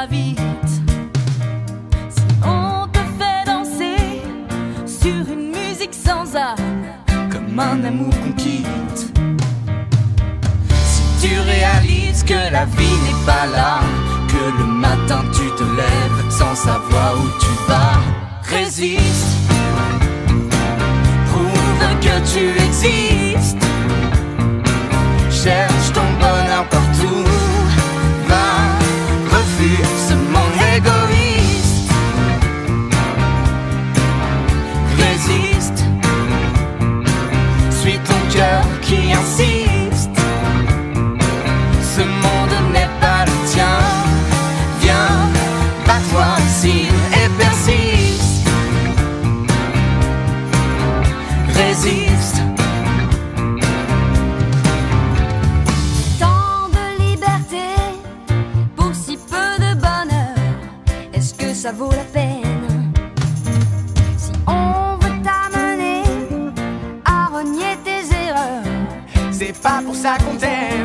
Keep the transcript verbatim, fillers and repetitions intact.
va vite. Si on te fait danser sur une musique sans âme, comme un amour qu'on quitte. Si tu réalises que la vie n'est pas là, que le matin tu te lèves sans savoir où tu vas, résiste, prouve que tu existes. Cherche ton bonheur partout, va, refuse ce monde égoïste. Résiste, suis ton cœur qui insiste. Ce monde n'est pas le tien. Viens, bats-toi ici et persiste. Résiste. Tant de liberté pour si peu de bonheur, est-ce que ça vaut la peine? Si on veut t'amener à renier tes erreurs, c'est pas pour ça qu'on t'aime.